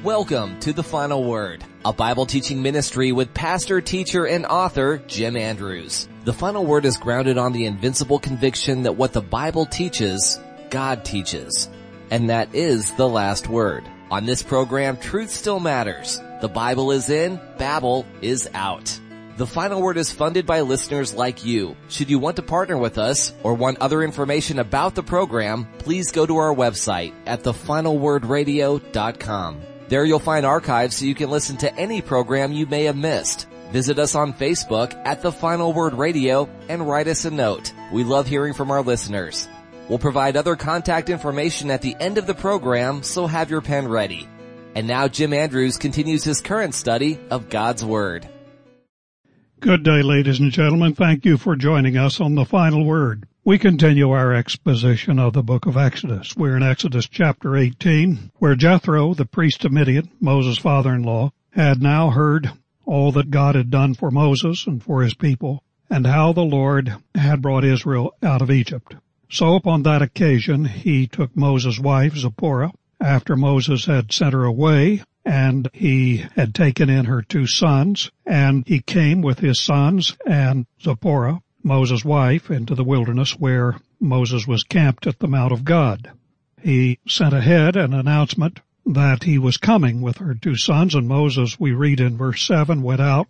Welcome to The Final Word, a Bible teaching ministry with pastor, teacher, and author Jim Andrews. The Final Word is grounded on the invincible conviction that what the Bible teaches, God teaches. And that is the last word. On this program, truth still matters. The Bible is in, Babel is out. The Final Word is funded by listeners like you. Should you want to partner with us or want other information about the program, please go to our website at thefinalwordradio.com. There you'll find archives so you can listen to any program you may have missed. Visit us on Facebook at The Final Word Radio and write us a note. We love hearing from our listeners. We'll provide other contact information at the end of the program, so have your pen ready. And now Jim Andrews continues his current study of God's Word. Good day, ladies and gentlemen. Thank you for joining us on The Final Word. We continue our exposition of the book of Exodus. We're in Exodus chapter 18, where Jethro, the priest of Midian, Moses' father-in-law, had now heard all that God had done for Moses and for his people, and how the Lord had brought Israel out of Egypt. So upon that occasion, he took Moses' wife, Zipporah, after Moses had sent her away, and he had taken in her 2 sons, and he came with his sons and Zipporah, Moses' wife, into the wilderness where Moses was camped at the Mount of God. He sent ahead an announcement that he was coming with her 2 sons, and Moses, we read in verse 7, went out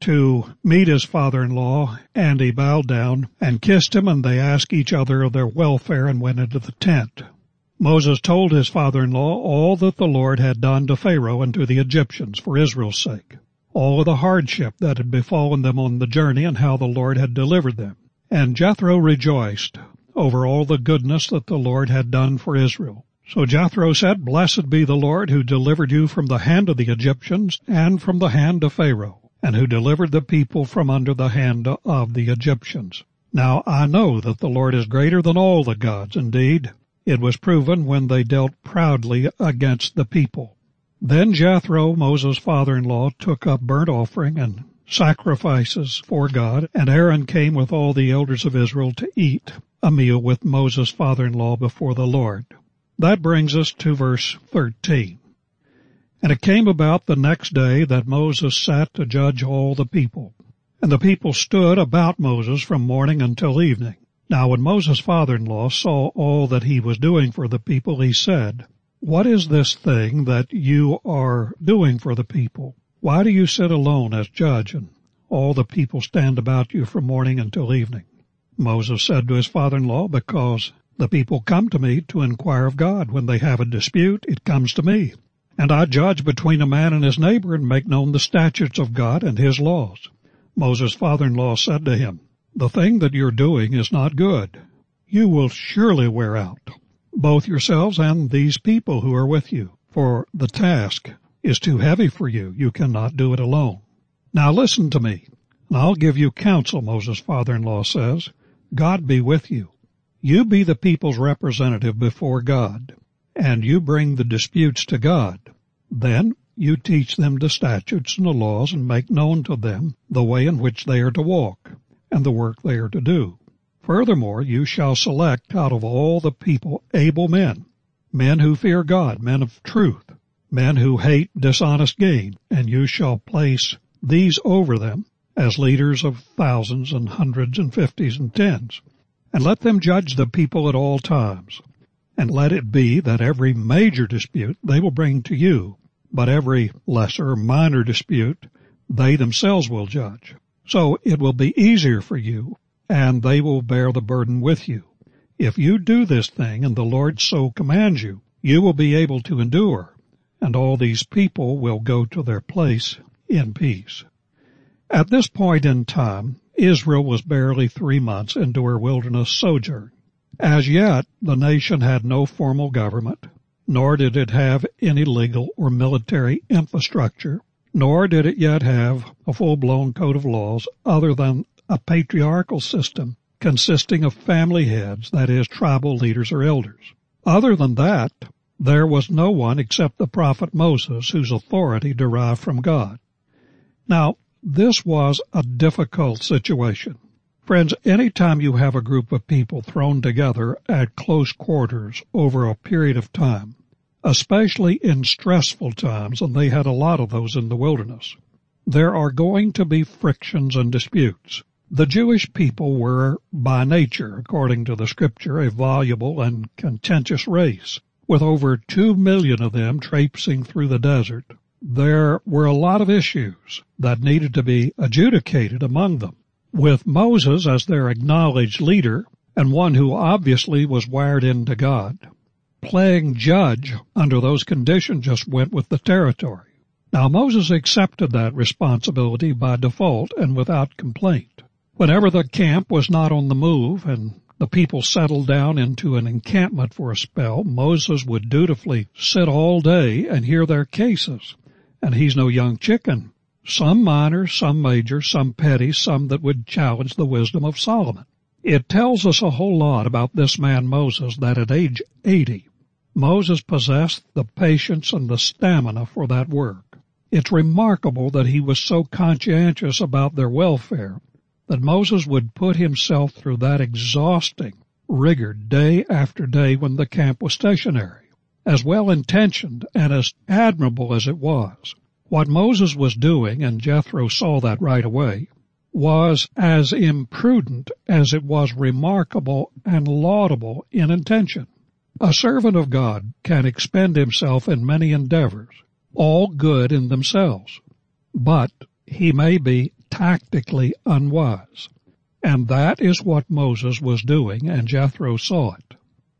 to meet his father-in-law, and he bowed down and kissed him, and they asked each other of their welfare and went into the tent. Moses told his father-in-law all that the Lord had done to Pharaoh and to the Egyptians for Israel's sake, all of the hardship that had befallen them on the journey and how the Lord had delivered them. And Jethro rejoiced over all the goodness that the Lord had done for Israel. So Jethro said, "Blessed be the Lord who delivered you from the hand of the Egyptians and from the hand of Pharaoh, and who delivered the people from under the hand of the Egyptians. Now I know that the Lord is greater than all the gods. Indeed, it was proven when they dealt proudly against the people." Then Jethro, Moses' father-in-law, took up burnt offering and sacrifices for God, and Aaron came with all the elders of Israel to eat a meal with Moses' father-in-law before the Lord. That brings us to verse 13. And it came about the next day that Moses sat to judge all the people. And the people stood about Moses from morning until evening. Now when Moses' father-in-law saw all that he was doing for the people, he said, "What is this thing that you are doing for the people? Why do you sit alone as judge, and all the people stand about you from morning until evening?" Moses said to his father-in-law, "Because the people come to me to inquire of God. When they have a dispute, it comes to me. And I judge between a man and his neighbor and make known the statutes of God and his laws." Moses' father-in-law said to him, "The thing that you're doing is not good. You will surely wear out, both yourselves and these people who are with you, for the task is too heavy for you. You cannot do it alone. Now listen to me, and I'll give you counsel," Moses' father-in-law says. "God be with you. You be the people's representative before God, and you bring the disputes to God. Then you teach them the statutes and the laws and make known to them the way in which they are to walk and the work they are to do. Furthermore, you shall select out of all the people able men, men who fear God, men of truth, men who hate dishonest gain, and you shall place these over them as leaders of thousands and hundreds and fifties and tens. And let them judge the people at all times. And let it be that every major dispute they will bring to you, but every lesser or minor dispute they themselves will judge. So it will be easier for you, and they will bear the burden with you. If you do this thing, and the Lord so commands you, you will be able to endure, and all these people will go to their place in peace." At this point in time, Israel was barely 3 months into her wilderness sojourn. As yet, the nation had no formal government, nor did it have any legal or military infrastructure, nor did it yet have a full-blown code of laws other than a patriarchal system consisting of family heads, that is, tribal leaders or elders. Other than that, there was no one except the prophet Moses whose authority derived from God. Now, this was a difficult situation. Friends, any time you have a group of people thrown together at close quarters over a period of time, especially in stressful times, and they had a lot of those in the wilderness. There are going to be frictions and disputes. The Jewish people were, by nature, according to the Scripture, a voluble and contentious race, with over 2 million of them traipsing through the desert. There were a lot of issues that needed to be adjudicated among them. With Moses as their acknowledged leader, and one who obviously was wired into God, playing judge under those conditions just went with the territory. Now Moses accepted that responsibility by default and without complaint. Whenever the camp was not on the move and the people settled down into an encampment for a spell, Moses would dutifully sit all day and hear their cases. And he's no young chicken. Some minor, some major, some petty, some that would challenge the wisdom of Solomon. It tells us a whole lot about this man Moses that at age 80, Moses possessed the patience and the stamina for that work. It's remarkable that he was so conscientious about their welfare that Moses would put himself through that exhausting rigor day after day when the camp was stationary. As well-intentioned and as admirable as it was, what Moses was doing, and Jethro saw that right away, was as imprudent as it was remarkable and laudable in intention. A servant of God can expend himself in many endeavors, all good in themselves, but he may be tactically unwise. And that is what Moses was doing, and Jethro saw it.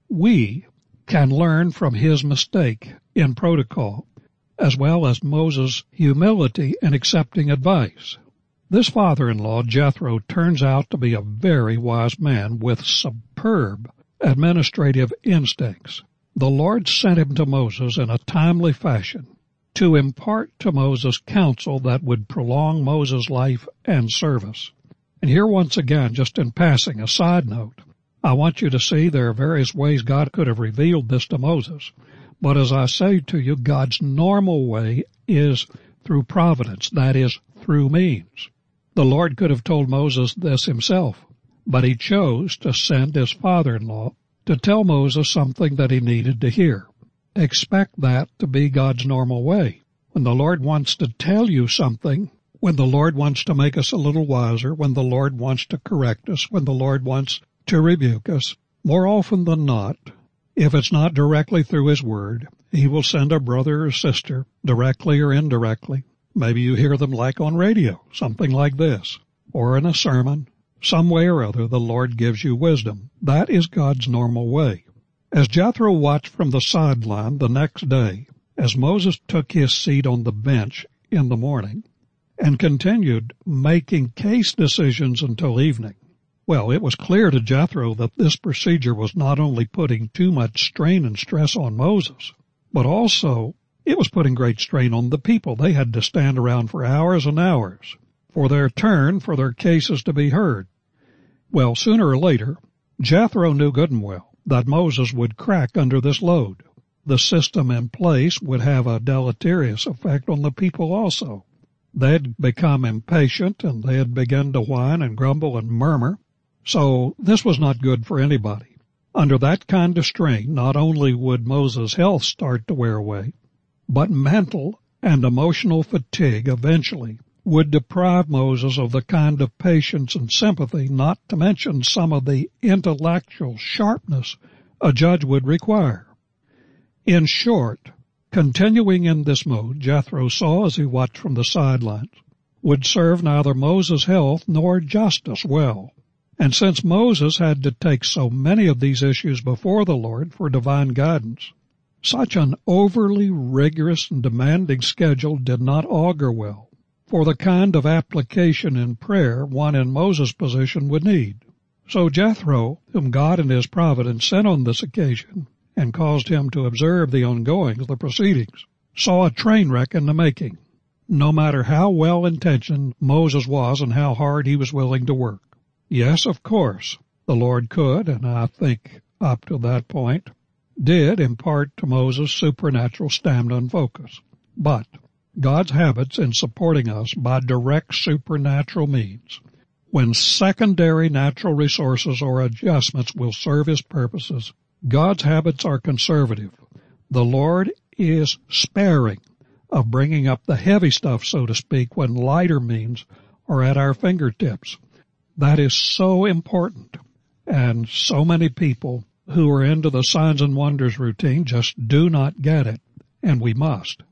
We can learn from his mistake in protocol, as well as Moses' humility in accepting advice. This father-in-law, Jethro, turns out to be a very wise man with superb administrative instincts. The Lord sent him to Moses in a timely fashion to impart to Moses counsel that would prolong Moses' life and service. And here once again, just in passing, a side note, I want you to see there are various ways God could have revealed this to Moses. But as I say to you, God's normal way is through providence, that is, through means. The Lord could have told Moses this himself, but he chose to send his father-in-law to tell Moses something that he needed to hear. Expect that to be God's normal way. When the Lord wants to tell you something, when the Lord wants to make us a little wiser, when the Lord wants to correct us, when the Lord wants to rebuke us, more often than not, if it's not directly through His Word, He will send a brother or sister, directly or indirectly. Maybe you hear them like on radio, something like this, or in a sermon. Some way or other, the Lord gives you wisdom. That is God's normal way. As Jethro watched from the sideline the next day, as Moses took his seat on the bench in the morning and continued making case decisions until evening, well, it was clear to Jethro that this procedure was not only putting too much strain and stress on Moses, but also it was putting great strain on the people. They had to stand around for hours and hours for their turn, for their cases to be heard. Well, sooner or later, Jethro knew good and well that Moses would crack under this load. The system in place would have a deleterious effect on the people also. They had become impatient, and they had begun to whine and grumble and murmur. So this was not good for anybody. Under that kind of strain, not only would Moses' health start to wear away, but mental and emotional fatigue eventually would deprive Moses of the kind of patience and sympathy, not to mention some of the intellectual sharpness a judge would require. In short, continuing in this mode, Jethro saw as he watched from the sidelines, would serve neither Moses' health nor justice well. And since Moses had to take so many of these issues before the Lord for divine guidance, such an overly rigorous and demanding schedule did not augur well for the kind of application in prayer one in Moses' position would need. So Jethro, whom God in His providence sent on this occasion and caused him to observe the ongoings, the proceedings, saw a train wreck in the making, no matter how well-intentioned Moses was and how hard he was willing to work. Yes, of course, the Lord could, and I think up to that point, did impart to Moses supernatural stamina and focus. But God's habits in supporting us by direct supernatural means, when secondary natural resources or adjustments will serve His purposes, God's habits are conservative. The Lord is sparing of bringing up the heavy stuff, so to speak, when lighter means are at our fingertips. That is so important. And so many people who are into the signs and wonders routine just do not get it, and we must.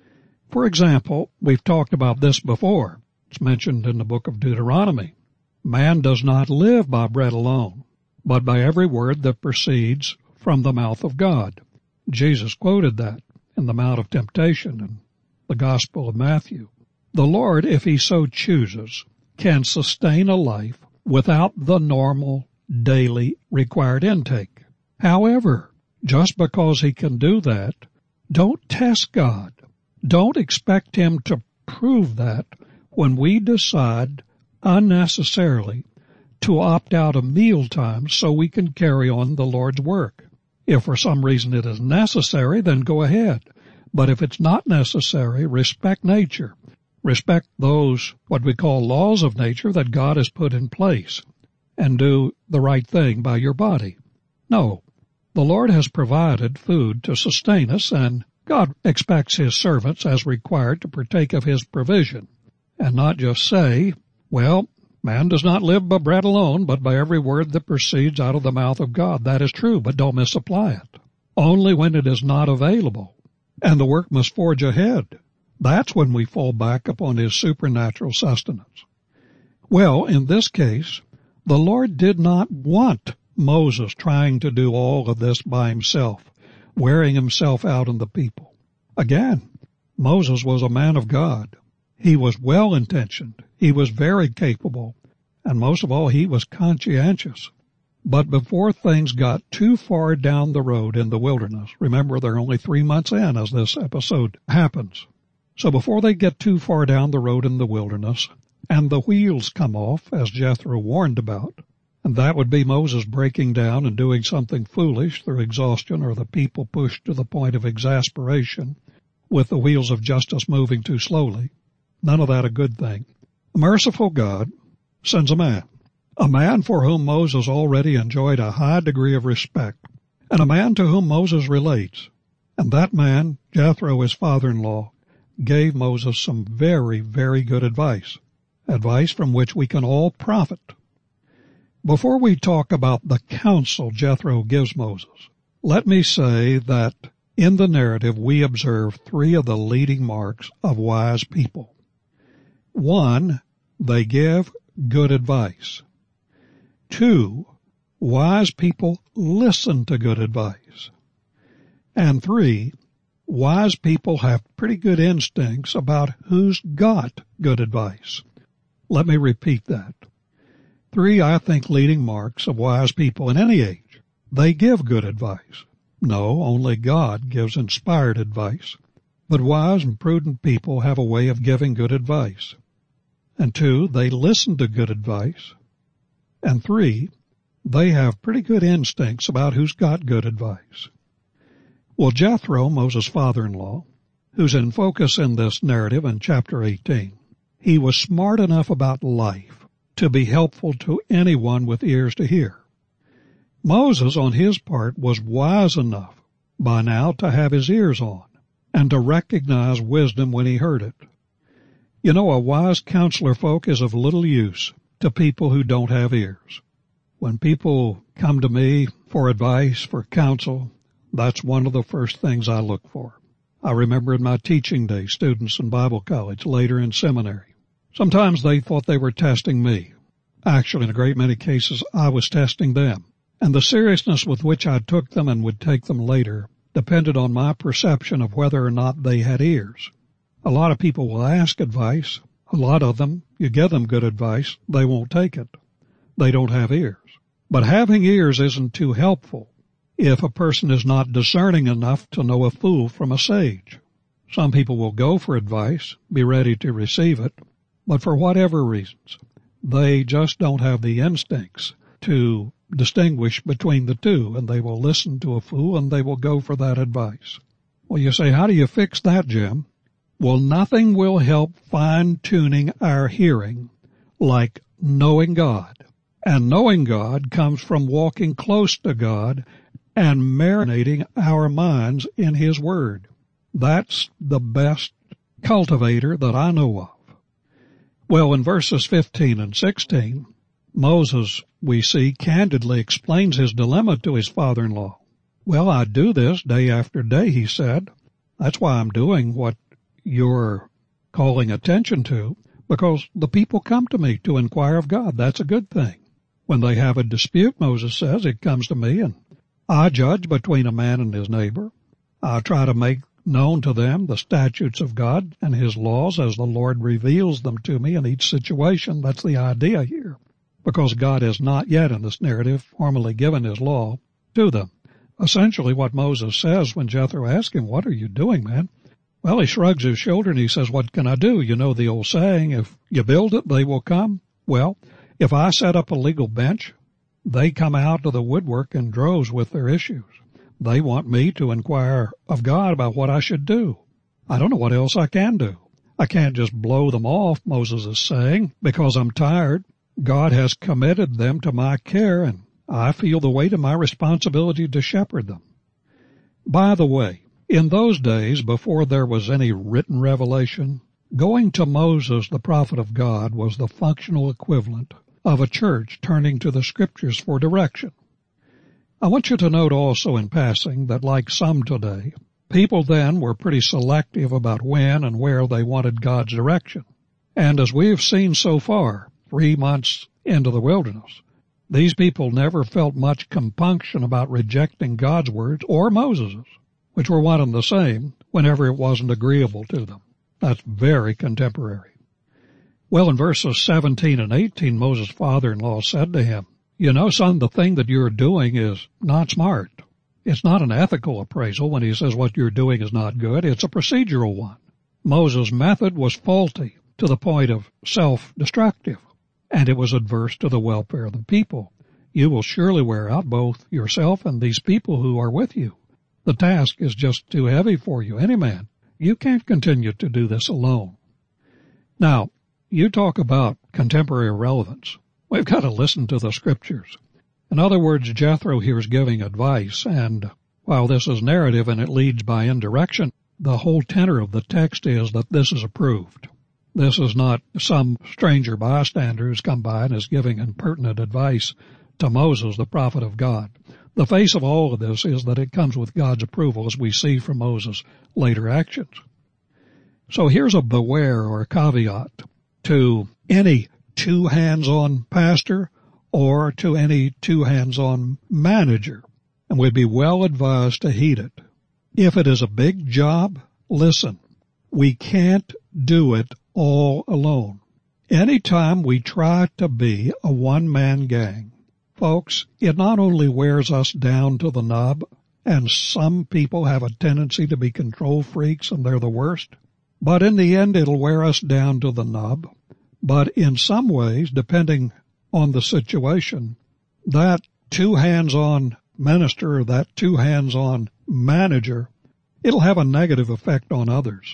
For example, we've talked about this before. It's mentioned in the book of Deuteronomy. Man does not live by bread alone, but by every word that proceeds from the mouth of God. Jesus quoted that in the Mount of Temptation in the Gospel of Matthew. The Lord, if He so chooses, can sustain a life without the normal daily required intake. However, just because He can do that, don't test God. Don't expect Him to prove that when we decide unnecessarily to opt out of mealtime so we can carry on the Lord's work. If for some reason it is necessary, then go ahead. But if it's not necessary, respect nature. Respect those, what we call laws of nature that God has put in place, and do the right thing by your body. No, the Lord has provided food to sustain us, and God expects His servants as required to partake of His provision, and not just say, well, man does not live by bread alone, but by every word that proceeds out of the mouth of God. That is true, but don't misapply it. Only when it is not available, and the work must forge ahead. That's when we fall back upon His supernatural sustenance. Well, in this case, the Lord did not want Moses trying to do all of this by himself, wearing himself out on the people. Again, Moses was a man of God. He was well-intentioned. He was very capable. And most of all, he was conscientious. But before things got too far down the road in the wilderness, remember they're only 3 months in as this episode happens. So before they get too far down the road in the wilderness, and the wheels come off, as Jethro warned about, and that would be Moses breaking down and doing something foolish through exhaustion or the people pushed to the point of exasperation with the wheels of justice moving too slowly. None of that a good thing. A merciful God sends a man for whom Moses already enjoyed a high degree of respect, and a man to whom Moses relates. And that man, Jethro, his father-in-law, gave Moses some very, very good advice from which we can all profit. Before we talk about the counsel Jethro gives Moses, let me say that in the narrative we observe 3 of the leading marks of wise people. 1, they give good advice. 2, wise people listen to good advice. And 3, wise people have pretty good instincts about who's got good advice. Let me repeat that. 3, I think, leading marks of wise people in any age. They give good advice. No, only God gives inspired advice. But wise and prudent people have a way of giving good advice. And 2, they listen to good advice. And 3, they have pretty good instincts about who's got good advice. Well, Jethro, Moses' father-in-law, who's in focus in this narrative in chapter 18, he was smart enough about life to be helpful to anyone with ears to hear. Moses, on his part, was wise enough by now to have his ears on and to recognize wisdom when he heard it. You know, a wise counselor folk is of little use to people who don't have ears. When people come to me for advice, for counsel, that's one of the first things I look for. I remember in my teaching days, students in Bible college, later in seminary. Sometimes they thought they were testing me. Actually, in a great many cases, I was testing them. And the seriousness with which I took them and would take them later depended on my perception of whether or not they had ears. A lot of people will ask advice. A lot of them, you give them good advice, they won't take it. They don't have ears. But having ears isn't too helpful if a person is not discerning enough to know a fool from a sage. Some people will go for advice, be ready to receive it, but for whatever reasons, they just don't have the instincts to distinguish between the two, and they will listen to a fool and they will go for that advice. Well, you say, how do you fix that, Jim? Well, nothing will help fine-tuning our hearing like knowing God. And knowing God comes from walking close to God and marinating our minds in His Word. That's the best cultivator that I know of. Well, in verses 15 and 16, Moses, we see, candidly explains his dilemma to his father-in-law. Well, I do this day after day, he said. That's why I'm doing what you're calling attention to, because the people come to me to inquire of God. That's a good thing. When they have a dispute, Moses says, it comes to me, and I judge between a man and his neighbor. I try to make known to them the statutes of God and His laws as the Lord reveals them to me in each situation. That's the idea here, because God has not yet in this narrative formally given His law to them. Essentially what Moses says when Jethro asks him, what are you doing, man? Well, he shrugs his shoulder and he says, what can I do? You know the old saying, if you build it, they will come. Well, if I set up a legal bench, they come out of the woodwork in droves with their issues. They want me to inquire of God about what I should do. I don't know what else I can do. I can't just blow them off, Moses is saying, because I'm tired. God has committed them to my care, and I feel the weight of my responsibility to shepherd them. By the way, in those days, before there was any written revelation, going to Moses, the prophet of God, was the functional equivalent of a church turning to the Scriptures for direction. I want you to note also in passing that, like some today, people then were pretty selective about when and where they wanted God's direction. And as we have seen so far, 3 months into the wilderness, these people never felt much compunction about rejecting God's words or Moses's, which were one and the same whenever it wasn't agreeable to them. That's very contemporary. Well, in verses 17 and 18, Moses' father-in-law said to him, you know, son, the thing that you're doing is not smart. It's not an ethical appraisal when he says what you're doing is not good. It's a procedural one. Moses' method was faulty to the point of self-destructive, and it was adverse to the welfare of the people. You will surely wear out both yourself and these people who are with you. The task is just too heavy for you, any man. You can't continue to do this alone. Now, you talk about contemporary relevance. We've got to listen to the Scriptures. In other words, Jethro here is giving advice, and while this is narrative and it leads by indirection, the whole tenor of the text is that this is approved. This is not some stranger bystander who's come by and is giving impertinent advice to Moses, the prophet of God. The face of all of this is that it comes with God's approval, as we see from Moses' later actions. So here's a beware or a caveat to any too hands-on pastor or to any too hands-on manager, and we'd be well advised to heed it. If it is a big job, listen, we can't do it all alone. Anytime we try to be a one-man gang, folks, it not only wears us down to the nub, and some people have a tendency to be control freaks and they're the worst, but in the end it'll wear us down to the nub. But in some ways, depending on the situation, that too hands-on minister, that too hands-on manager, it'll have a negative effect on others.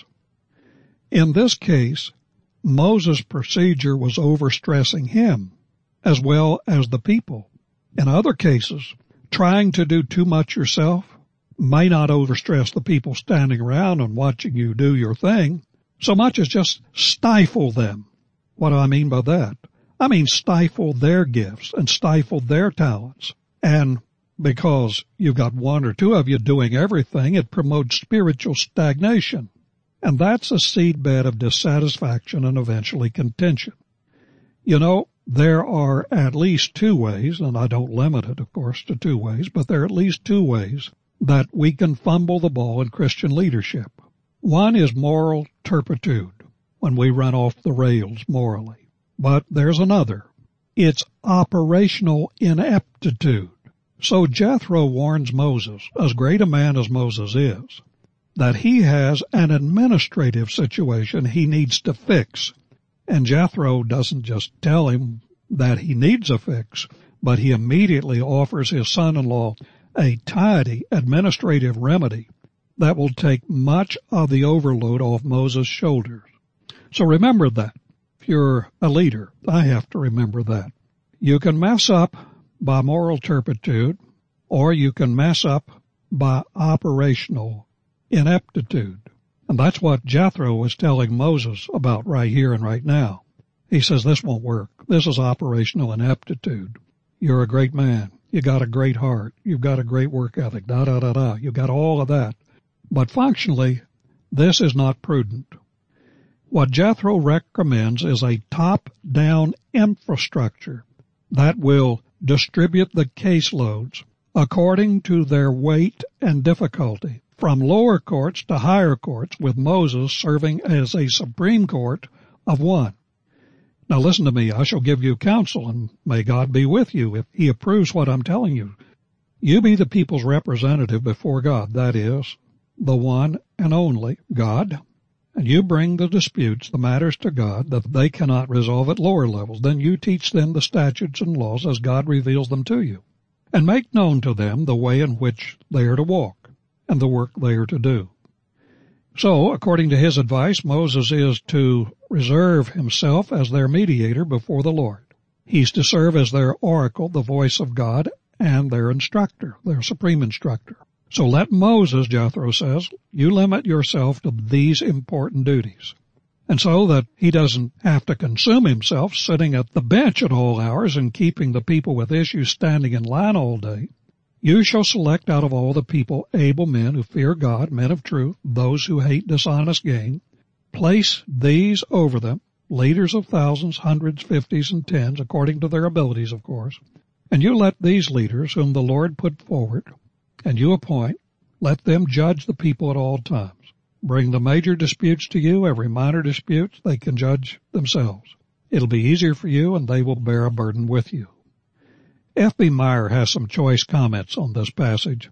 In this case, Moses' procedure was overstressing him as well as the people. In other cases, trying to do too much yourself may not overstress the people standing around and watching you do your thing so much as just stifle them. What do I mean by that? I mean stifle their gifts and stifle their talents. And because you've got one or two of you doing everything, it promotes spiritual stagnation. And that's a seedbed of dissatisfaction and eventually contention. You know, there are at least 2 ways, and I don't limit it, of course, to 2 ways, but there are at least 2 ways that we can fumble the ball in Christian leadership. One is moral turpitude, when we run off the rails morally. But there's another. It's operational ineptitude. So Jethro warns Moses, as great a man as Moses is, that he has an administrative situation he needs to fix. And Jethro doesn't just tell him that he needs a fix, but he immediately offers his son-in-law a tidy administrative remedy that will take much of the overload off Moses' shoulders. So remember that. If you're a leader, I have to remember that. You can mess up by moral turpitude, or you can mess up by operational ineptitude. And that's what Jethro was telling Moses about right here and right now. He says, this won't work. This is operational ineptitude. You're a great man. You got a great heart. You've got a great work ethic. You've got all of that. But functionally, this is not prudent. What Jethro recommends is a top-down infrastructure that will distribute the caseloads according to their weight and difficulty, from lower courts to higher courts, with Moses serving as a supreme court of one. Now listen to me, I shall give you counsel, and may God be with you if he approves what I'm telling you. You be the people's representative before God, that is, the one and only God, and you bring the disputes, the matters to God that they cannot resolve at lower levels. Then you teach them the statutes and laws as God reveals them to you, and make known to them the way in which they are to walk and the work they are to do. So, according to his advice, Moses is to reserve himself as their mediator before the Lord. He's to serve as their oracle, the voice of God, and their instructor, their supreme instructor. So let Moses, Jethro says, you limit yourself to these important duties. And so that he doesn't have to consume himself sitting at the bench at all hours and keeping the people with issues standing in line all day, you shall select out of all the people able men who fear God, men of truth, those who hate dishonest gain. Place these over them, leaders of thousands, hundreds, fifties, and tens, according to their abilities, of course. And you let these leaders, whom the Lord put forward, and you appoint, let them judge the people at all times. Bring the major disputes to you, every minor dispute they can judge themselves. It'll be easier for you, and they will bear a burden with you. F.B. Meyer has some choice comments on this passage.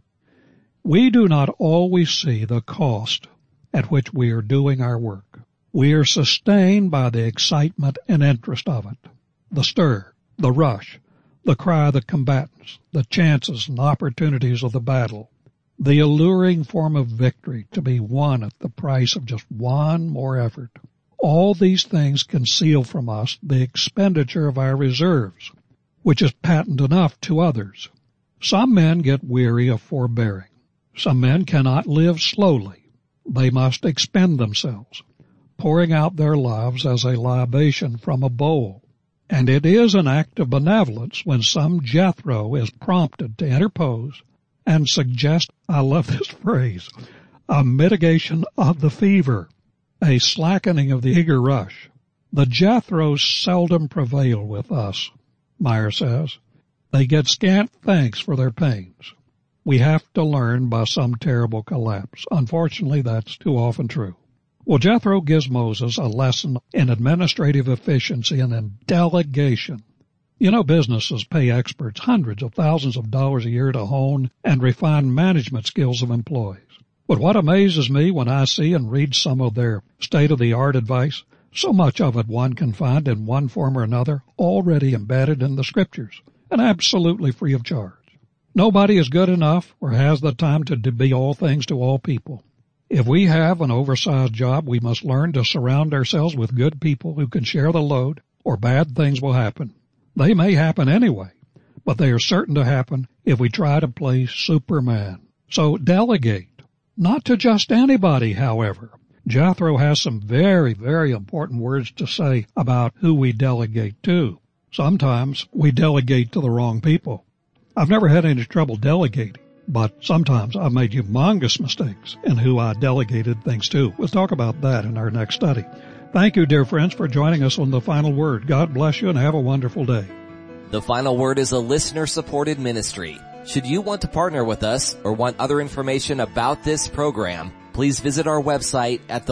We do not always see the cost at which we are doing our work. We are sustained by the excitement and interest of it, the stir, the rush, the cry of the combatants, the chances and opportunities of the battle, the alluring form of victory to be won at the price of just one more effort. All these things conceal from us the expenditure of our reserves, which is patent enough to others. Some men get weary of forbearing. Some men cannot live slowly. They must expend themselves, pouring out their lives as a libation from a bowl. And it is an act of benevolence when some Jethro is prompted to interpose and suggest, I love this phrase, a mitigation of the fever, a slackening of the eager rush. The Jethros seldom prevail with us, Meyer says. They get scant thanks for their pains. We have to learn by some terrible collapse. Unfortunately, that's too often true. Well, Jethro gives Moses a lesson in administrative efficiency and in delegation. You know, businesses pay experts hundreds of thousands of dollars a year to hone and refine management skills of employees. But what amazes me when I see and read some of their state-of-the-art advice, so much of it one can find in one form or another already embedded in the Scriptures and absolutely free of charge. Nobody is good enough or has the time to be all things to all people. If we have an oversized job, we must learn to surround ourselves with good people who can share the load, or bad things will happen. They may happen anyway, but they are certain to happen if we try to play Superman. So delegate. Not to just anybody, however. Jethro has some very, very important words to say about who we delegate to. Sometimes we delegate to the wrong people. I've never had any trouble delegating, but sometimes I've made humongous mistakes in who I delegated things to. We'll talk about that in our next study. Thank you, dear friends, for joining us on The Final Word. God bless you and have a wonderful day. The Final Word is a listener-supported ministry. Should you want to partner with us or want other information about this program, please visit our website at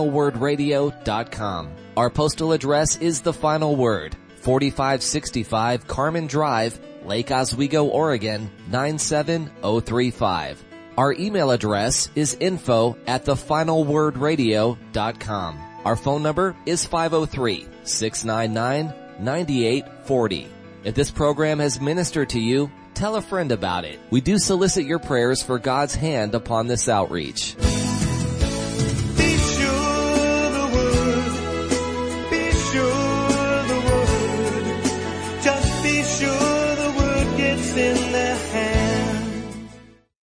thefinalwordradio.com. Our postal address is The Final Word, 4565 Carmen Drive, Lake Oswego, Oregon, 97035. Our email address is info@thefinalwordradio.com. Our phone number is 503-699-9840. If this program has ministered to you, tell a friend about it. We do solicit your prayers for God's hand upon this outreach.